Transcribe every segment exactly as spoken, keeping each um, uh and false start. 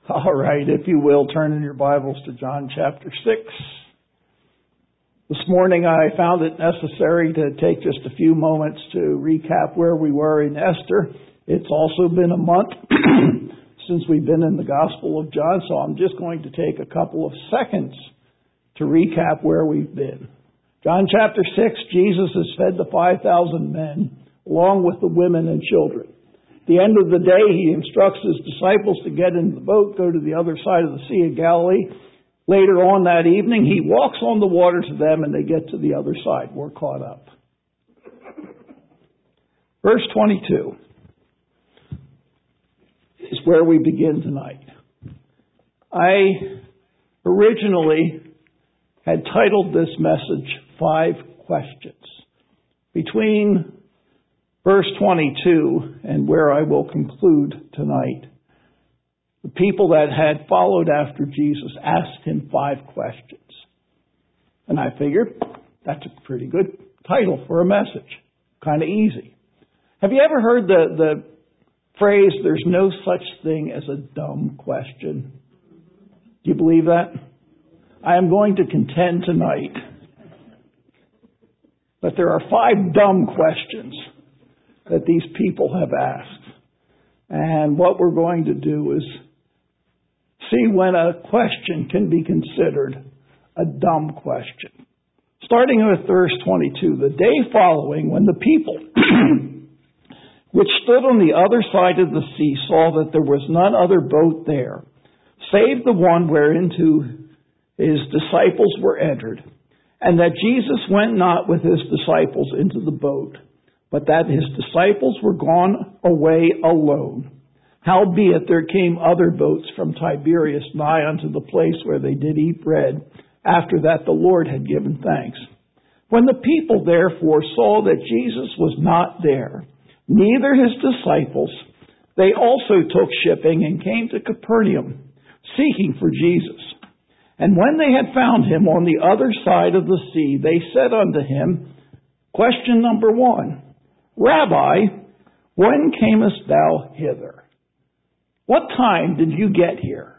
All right, if you will, turn in your Bibles to John chapter six. This morning I found it necessary to take just a few moments to recap where we were in Esther. It's also been a month since we've been in the Gospel of John, so I'm just going to take a couple of seconds to recap where we've been. John chapter six, Jesus has fed the five thousand men along with the women and children. At the end of the day, he instructs his disciples to get into the boat, go to the other side of the Sea of Galilee. Later on that evening, he walks on the water to them and they get to the other side. We're caught up. Verse twenty-two is where we begin tonight. I originally had titled this message, Five Questions. Between verse twenty-two and where I will conclude tonight, the people that had followed after Jesus asked him five questions. And I figured that's a pretty good title for a message. Kind of easy. Have you ever heard the, the phrase, there's no such thing as a dumb question? Do you believe that? I am going to contend tonight that there are five dumb questions that these people have asked. And what we're going to do is see when a question can be considered a dumb question. Starting with verse twenty-two, the day following, when the people which stood on the other side of the sea saw that there was none other boat there, save the one whereinto his disciples were entered, and that Jesus went not with his disciples into the boat, but that his disciples were gone away alone. Howbeit there came other boats from Tiberias nigh unto the place where they did eat bread, after that the Lord had given thanks. When the people therefore saw that Jesus was not there, neither his disciples, they also took shipping and came to Capernaum, seeking for Jesus. And when they had found him on the other side of the sea, they said unto him, question number one, Rabbi, when camest thou hither? What time did you get here?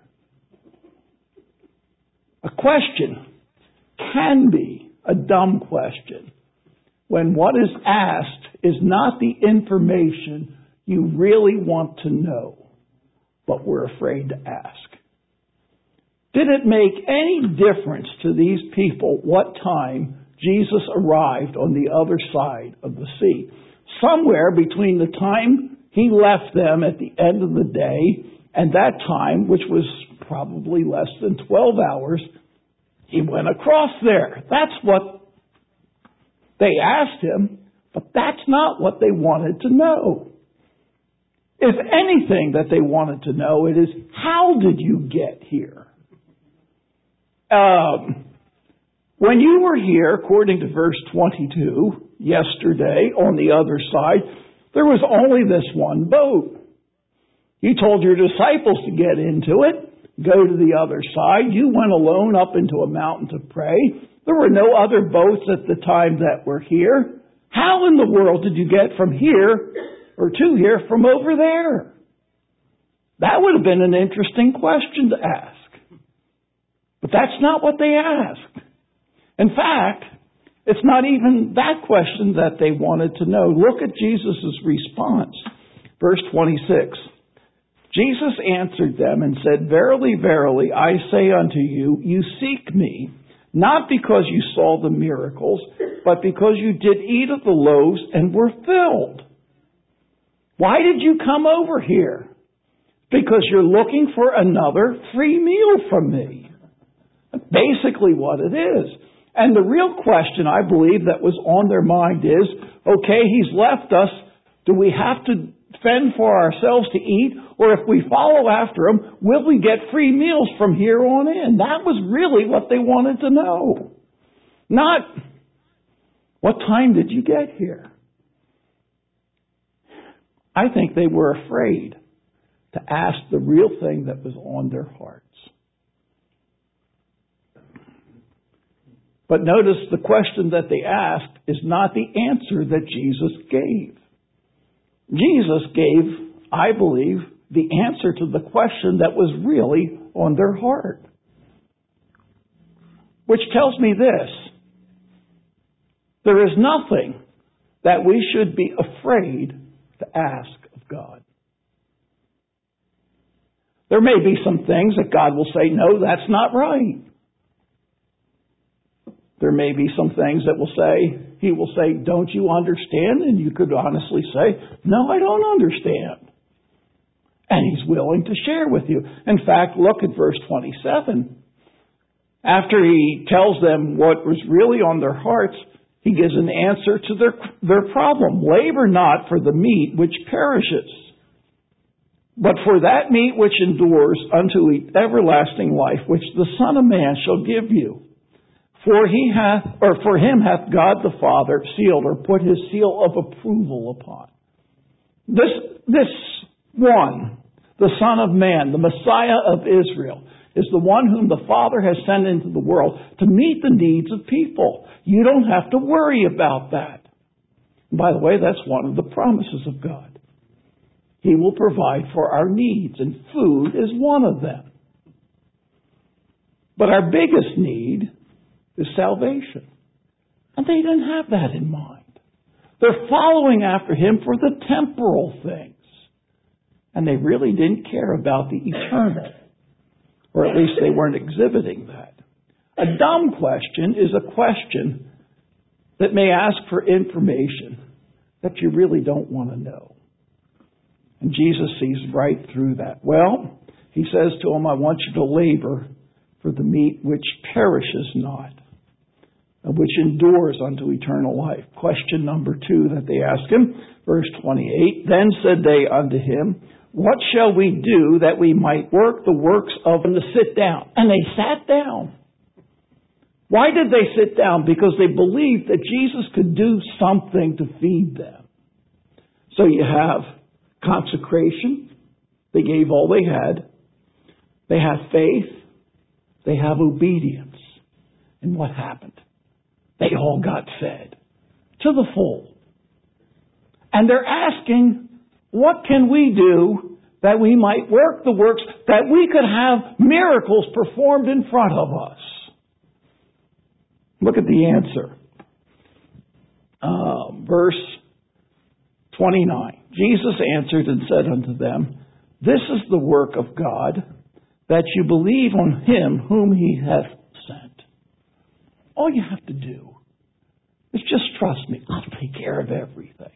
A question can be a dumb question when what is asked is not the information you really want to know, but we're afraid to ask. Did it make any difference to these people what time Jesus arrived on the other side of the sea? Somewhere between the time he left them at the end of the day and that time, which was probably less than twelve hours, he went across there. That's what they asked him, but that's not what they wanted to know. If anything that they wanted to know, it is, how did you get here? Um, when you were here, according to verse twenty-two, yesterday, on the other side, there was only this one boat. You told your disciples to get into it, go to the other side. You went alone up into a mountain to pray. There were no other boats at the time that were here. How in the world did you get from here, or to here, from over there? That would have been an interesting question to ask. But that's not what they asked. In fact, it's not even that question that they wanted to know. Look at Jesus' response. Verse twenty-six. Jesus answered them and said, Verily, verily, I say unto you, you seek me, not because you saw the miracles, but because you did eat of the loaves and were filled. Why did you come over here? Because you're looking for another free meal from me. That's basically what it is. And the real question, I believe, that was on their mind is, okay, he's left us. Do we have to fend for ourselves to eat? Or if we follow after him, will we get free meals from here on in? That was really what they wanted to know. Not, what time did you get here? I think they were afraid to ask the real thing that was on their hearts. But notice the question that they asked is not the answer that Jesus gave. Jesus gave, I believe, the answer to the question that was really on their heart. Which tells me this: there is nothing that we should be afraid to ask of God. There may be some things that God will say, no, that's not right. There may be some things that will say, He will say, don't you understand? And you could honestly say, no, I don't understand. And He's willing to share with you. In fact, look at verse twenty-seven. After He tells them what was really on their hearts, He gives an answer to their, their problem. Labor not for the meat which perishes, but for that meat which endures unto everlasting life, which the Son of Man shall give you. For he hath, or for him hath God the Father sealed, or put His seal of approval upon. This, this one, the Son of Man, the Messiah of Israel, is the one whom the Father has sent into the world to meet the needs of people. You don't have to worry about that. And by the way, that's one of the promises of God. He will provide for our needs, and food is one of them. But our biggest need is salvation. And they didn't have that in mind. They're following after Him for the temporal things. And they really didn't care about the eternal. Or at least they weren't exhibiting that. A dumb question is a question that may ask for information that you really don't want to know. And Jesus sees right through that. Well, He says to them, I want you to labor for the meat which perishes not, and which endures unto eternal life. Question number two that they ask Him, verse twenty-eight. Then said they unto Him, what shall we do that we might work the works of, and to sit down? And they sat down. Why did they sit down? Because they believed that Jesus could do something to feed them. So you have consecration. They gave all they had. They have faith. They have obedience. And what happened? They all got fed to the full. And they're asking, what can we do that we might work the works, that we could have miracles performed in front of us? Look at the answer. Uh, verse twenty-nine. Jesus answered and said unto them, this is the work of God, that you believe on Him whom He hath sent. All you have to do is just trust me. I'll take care of everything.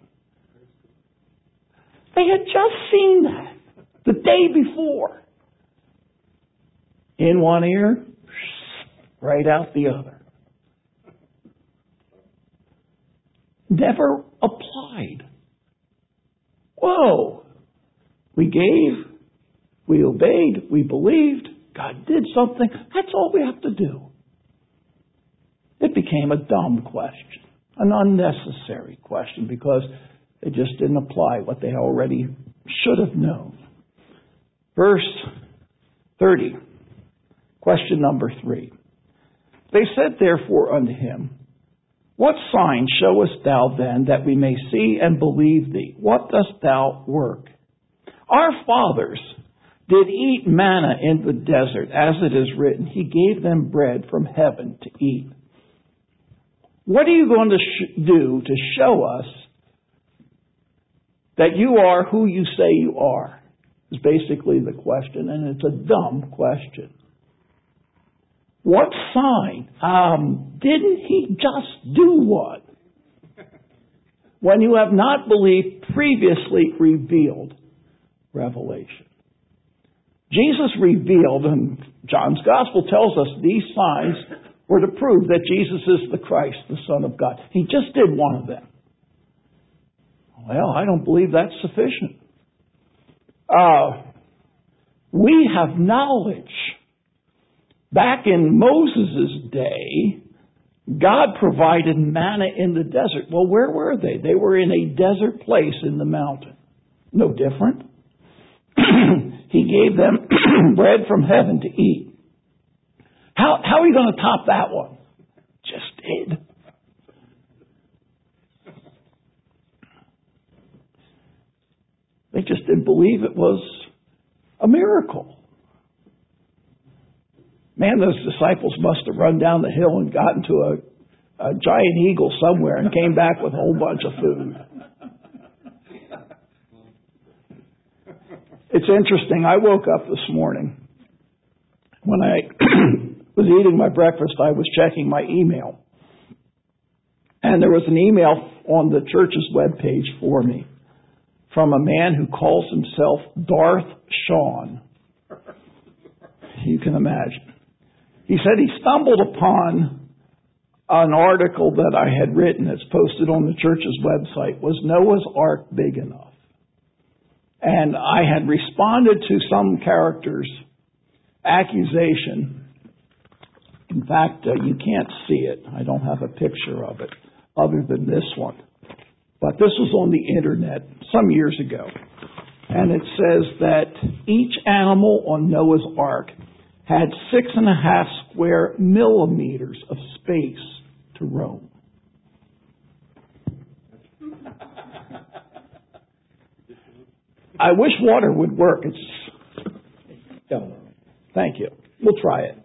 They had just seen that the day before. In one ear, right out the other. Never applied. Whoa! We gave, we obeyed, we believed, God did something. That's all we have to do. It became a dumb question, an unnecessary question, because they just didn't apply what they already should have known. Verse thirty, question number three. They said therefore unto Him, what sign showest Thou then, that we may see and believe Thee? What dost Thou work? Our fathers did eat manna in the desert, as it is written, He gave them bread from heaven to eat. What are you going to sh- do to show us that you are who you say you are? Is basically the question, and it's a dumb question. What sign? Um, didn't He just do one? When you have not believed previously revealed revelation. Jesus revealed, and John's Gospel tells us these signs were to prove that Jesus is the Christ, the Son of God. He just did one of them. Well, I don't believe that's sufficient. Uh, we have knowledge. Back in Moses' day, God provided manna in the desert. Well, where were they? They were in a desert place in the mountain. No different. He gave them bread from heaven to eat. How, how are you going to top that one? Just did. They just didn't believe it was A miracle. Man, those disciples must have run down the hill and gotten to a, a giant eagle somewhere and came back with a whole bunch of food. It's interesting. I woke up this morning. When I was eating my breakfast, I was checking my email. And there was an email on the church's webpage for me from a man who calls himself Darth Sean. You can imagine. He said he stumbled upon an article that I had written that's posted on the church's website. Was Noah's Ark big enough? And I had responded to some character's accusation. In fact, uh, you can't see it. I don't have a picture of it other than this one. But this was on the internet some years ago. And it says that each animal on Noah's Ark had six and a half square millimeters of space to roam. I wish water would work. It's oh, thank you. We'll try it.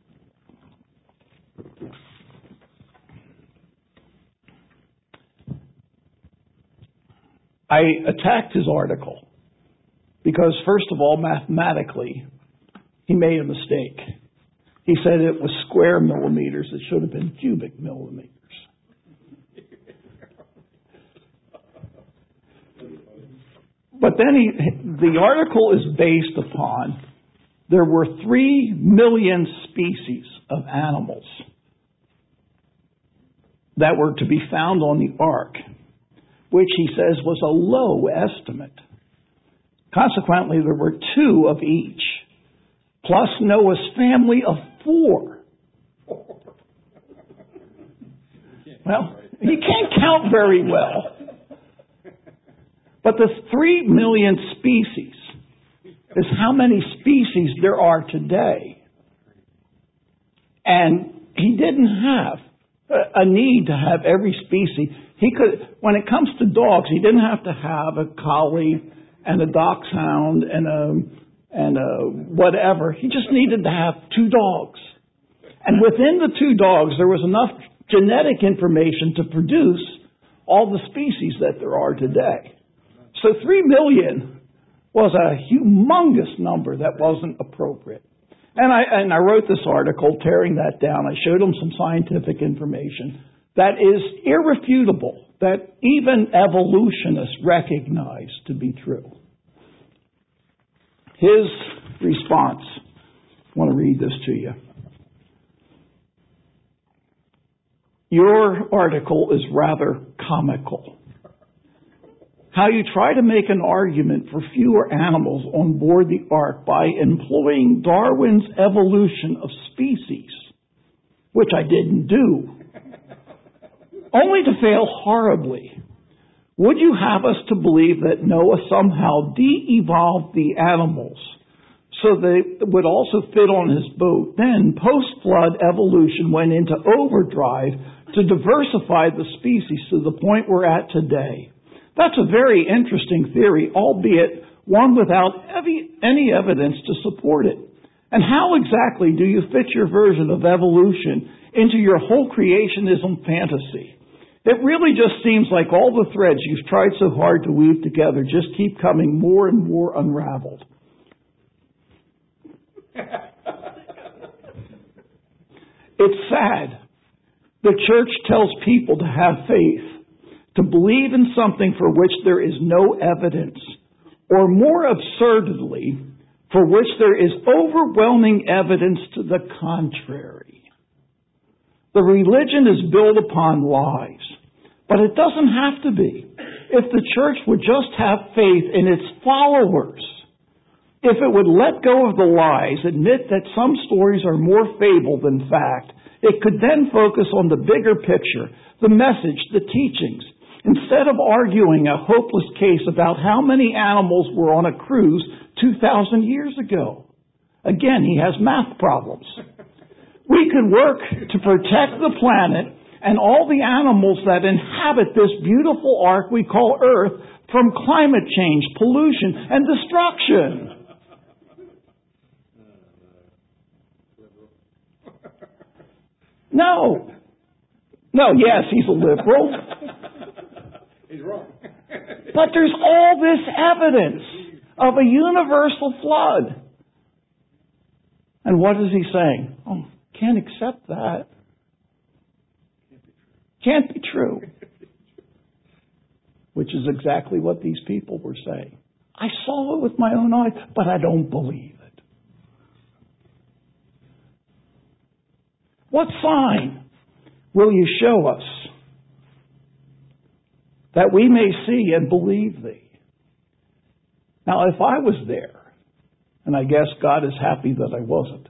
I attacked his article because, first of all, mathematically, he made a mistake. He said it was square millimeters. It should have been cubic millimeters. But then he, the article is based upon there were three million species of animals that were to be found on the ark, which he says was a low estimate. Consequently, there were two of each, plus Noah's family of four. Well, he can't count very well. But the three million species is how many species there are today. And he didn't have a need to have every species. He could, when it comes to dogs, he didn't have to have a collie and a dachshund and a and a whatever. He just needed to have two dogs. And within the two dogs, there was enough genetic information to produce all the species that there are today. So three million was a humongous number that wasn't appropriate. And I, and I wrote this article tearing that down. I showed him some scientific information that is irrefutable, that even evolutionists recognize to be true. His response, I want to read this to you. Your article is rather comical. How you try to make an argument for fewer animals on board the ark by employing Darwin's evolution of species, which I didn't do, only to fail horribly. Would you have us to believe that Noah somehow de-evolved the animals so they would also fit on his boat? Then, post-flood evolution went into overdrive to diversify the species to the point we're at today. That's a very interesting theory, albeit one without any evidence to support it. And how exactly do you fit your version of evolution into your whole creationism fantasy? It really just seems like all the threads you've tried so hard to weave together just keep coming more and more unraveled. It's sad. The church tells people to have faith, to believe in something for which there is no evidence, or more absurdly, for which there is overwhelming evidence to the contrary. The religion is built upon lies, but it doesn't have to be. If the church would just have faith in its followers, if it would let go of the lies, admit that some stories are more fable than fact, it could then focus on the bigger picture, the message, the teachings, instead of arguing a hopeless case about how many animals were on a cruise two thousand years ago. Again, he has math problems. We could work to protect the planet and all the animals that inhabit this beautiful ark we call Earth from climate change, pollution, and destruction. No. No, yes, he's a liberal. He's wrong. But there's all this evidence of a universal flood. And what is he saying? Oh, can't accept that. Can't be true. Which is exactly what these people were saying. I saw it with my own eyes, but I don't believe it. What sign will you show us that we may see and believe thee? Now, if I was there, and I guess God is happy that I wasn't,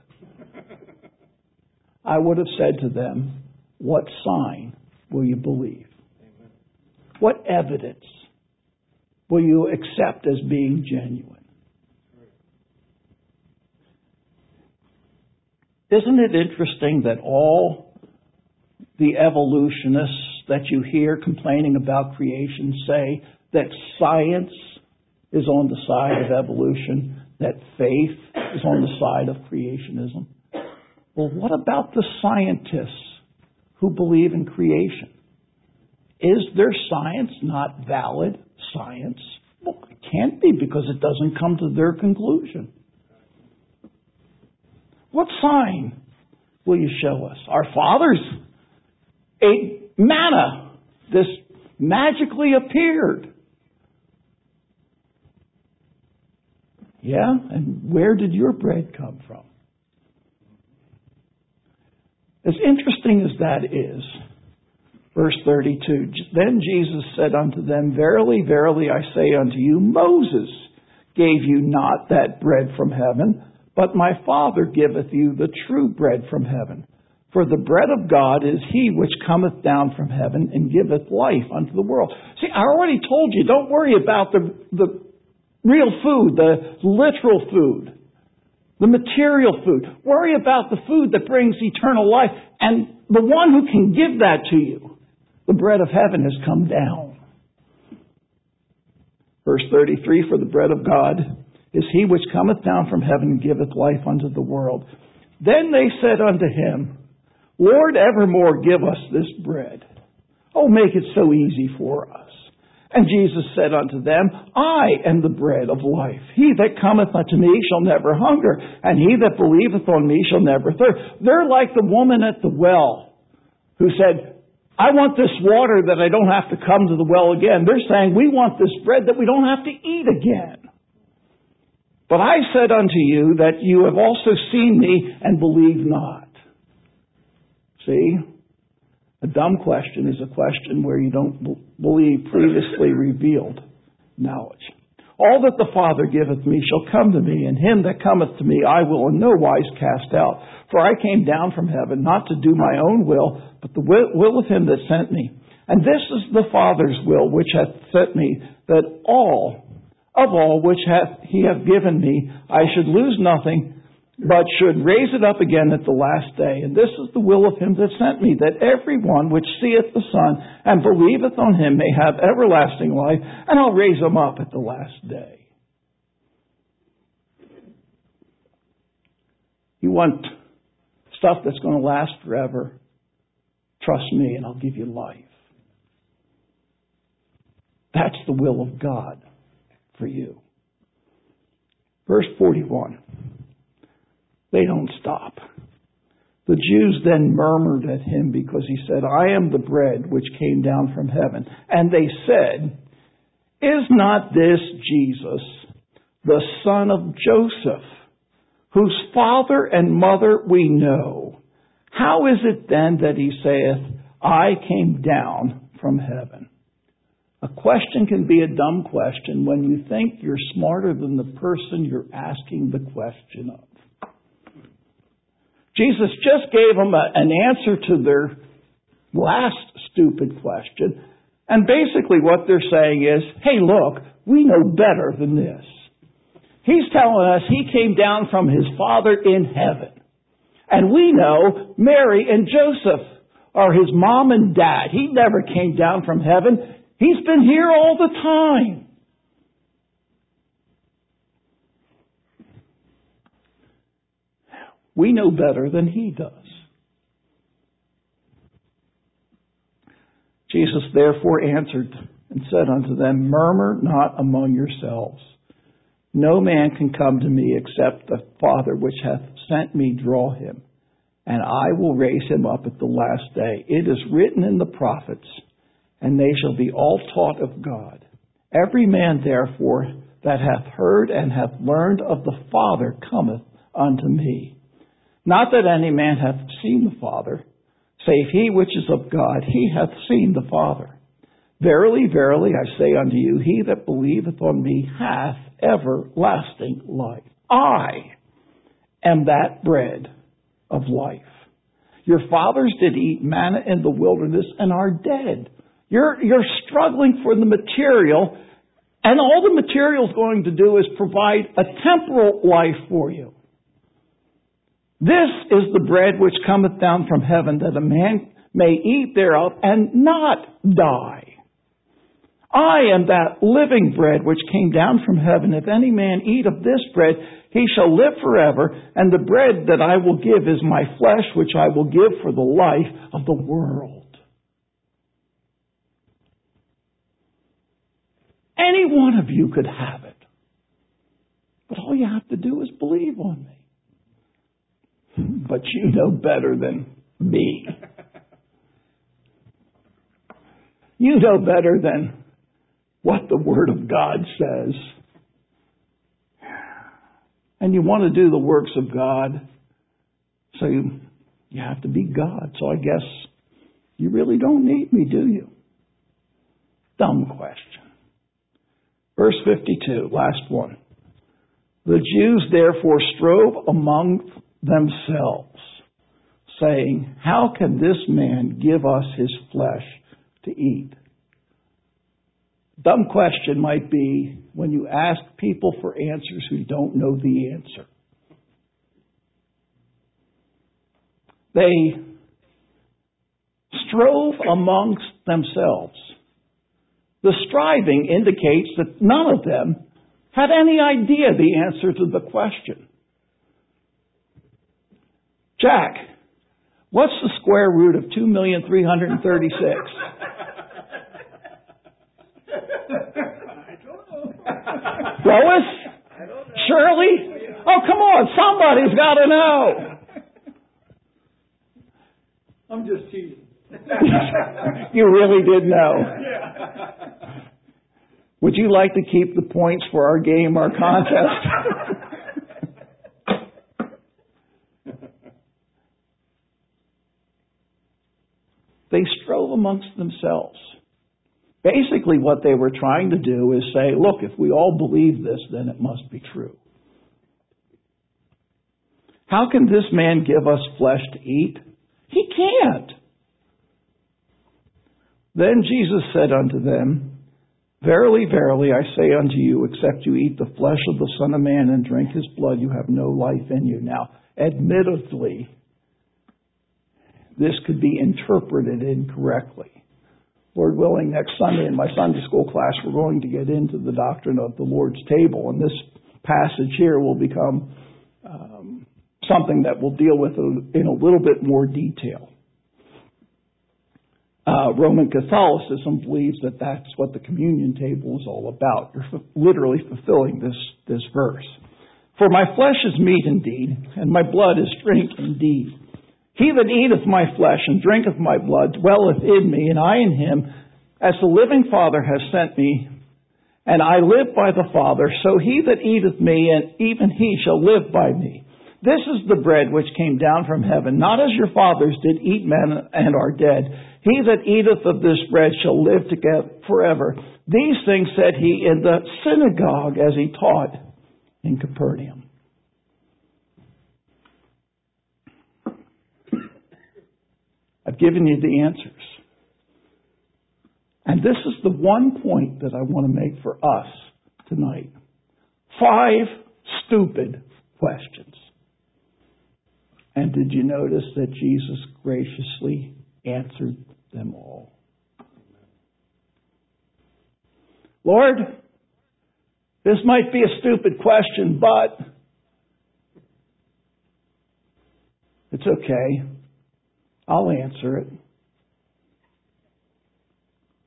I would have said to them, what sign will you believe? Amen. What evidence will you accept as being genuine? Isn't it interesting that all the evolutionists that you hear complaining about creation say that science is on the side of evolution, that faith is on the side of creationism? Well, what about the scientists who believe in creation? Is their science not valid science? Well, it can't be, because it doesn't come to their conclusion. What sign will you show us? Our fathers ate manna. This magically appeared. Yeah, and where did your bread come from? As interesting as that is, verse thirty-two, then Jesus said unto them, verily, verily, I say unto you, Moses gave you not that bread from heaven, but my Father giveth you the true bread from heaven. For the bread of God is he which cometh down from heaven and giveth life unto the world. See, I already told you, don't worry about the, the real food, the literal food, the material food. Worry about the food that brings eternal life. And the one who can give that to you, the bread of heaven, has come down. Verse thirty-three, for the bread of God is he which cometh down from heaven and giveth life unto the world. Then they said unto him, Lord, evermore give us this bread. Oh, make it so easy for us. And Jesus said unto them, I am the bread of life. He that cometh unto me shall never hunger, and he that believeth on me shall never thirst. They're like the woman at the well who said, I want this water that I don't have to come to the well again. They're saying, we want this bread that we don't have to eat again. But I said unto you that you have also seen me and believe not. See? A dumb question is a question where you don't b- believe previously revealed knowledge. All that the Father giveth me shall come to me, and him that cometh to me I will in no wise cast out. For I came down from heaven not to do my own will, but the will of him that sent me. And this is the Father's will which hath sent me, that all, of all which hath he hath given me, I should lose nothing, but should raise it up again at the last day. And this is the will of him that sent me, that every one which seeth the Son and believeth on him may have everlasting life, and I'll raise him up at the last day. You want stuff that's going to last forever? Trust me, and I'll give you life. That's the will of God for you. Verse forty-one. They don't stop. The Jews then murmured at him because he said, I am the bread which came down from heaven. And they said, is not this Jesus, the son of Joseph, whose father and mother we know? How is it then that he saith, I came down from heaven? A question can be a dumb question when you think you're smarter than the person you're asking the question of. Jesus just gave them a, an answer to their last stupid question. And basically what they're saying is, hey, look, we know better than this. He's telling us he came down from his Father in heaven. And we know Mary and Joseph are his mom and dad. He never came down from heaven. He's been here all the time. We know better than he does. therefore answered and said unto them, Murmur not among yourselves. No man can come to me except the Father which hath sent me draw him, and I will raise him up at the last day. It is written in the prophets, and they shall be all taught of God. Every man therefore that hath heard and hath learned of the Father cometh unto me. Not that any man hath seen the Father, save he which is of God, he hath seen the Father. Verily, verily, I say unto you, he that believeth on me hath everlasting life. I am that bread of life. Your fathers did eat manna in the wilderness and are dead. You're, you're struggling for the material, and all the material is going to do is provide a temporal life for you. This is the bread which cometh down from heaven, that a man may eat thereof and not die. I am that living bread which came down from heaven. If any man eat of this bread, he shall live forever. And the bread that I will give is my flesh, which I will give for the life of the world. Any one of you could have it. But all you have to do is believe on me. But you know better than me. You know better than what the Word of God says. And you want to do the works of God, so you, you have to be God. So I guess you really don't need me, do you? Dumb question. Verse fifty-two, last one. The Jews therefore strove among themselves, saying, How can this man give us his flesh to eat? Dumb question might be when you ask people for answers who don't know the answer. They strove amongst themselves. The striving indicates that none of them had any idea the answer to the question. Jack, what's the square root of two million three hundred thirty-six? I don't know. Lois? I don't know. Shirley? Oh, come on. Somebody's got to know. I'm just teasing. You really did know. Yeah. Would you like to keep the points for our game, our contest? They strove amongst themselves. Basically, what they were trying to do is say, look, if we all believe this, then it must be true. How can this man give us flesh to eat? He can't. Then Jesus said unto them, Verily, verily, I say unto you, except you eat the flesh of the Son of Man and drink his blood, you have no life in you. Now, admittedly, this could be interpreted incorrectly. Lord willing, next Sunday in my Sunday school class, we're going to get into the doctrine of the Lord's table. And this passage here will become um, something that we'll deal with in a little bit more detail. Uh, Roman Catholicism believes that that's what the communion table is all about. You're f- literally fulfilling this, this verse. For my flesh is meat indeed, and my blood is drink indeed. He that eateth my flesh and drinketh my blood dwelleth in me, and I in him, as the living Father has sent me, and I live by the Father, so he that eateth me, and even he shall live by me. This is the bread which came down from heaven, not as your fathers did eat manna and are dead. He that eateth of this bread shall live together forever. These things said he in the synagogue as he taught in Capernaum. I've given you the answers. And this is the one point that I want to make for us tonight. Five stupid questions. And did you notice that Jesus graciously answered them all? Lord, this might be a stupid question, but it's okay. I'll answer it.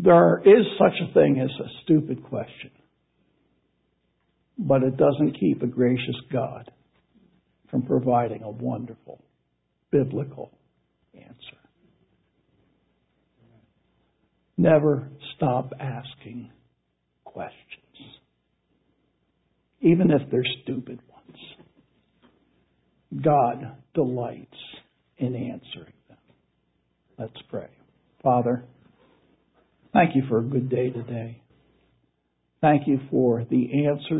There is such a thing as a stupid question, but it doesn't keep a gracious God from providing a wonderful biblical answer. Never stop asking questions, even if they're stupid ones. God delights in answering them. Let's pray. Father, thank you for a good day today. Thank you for the answers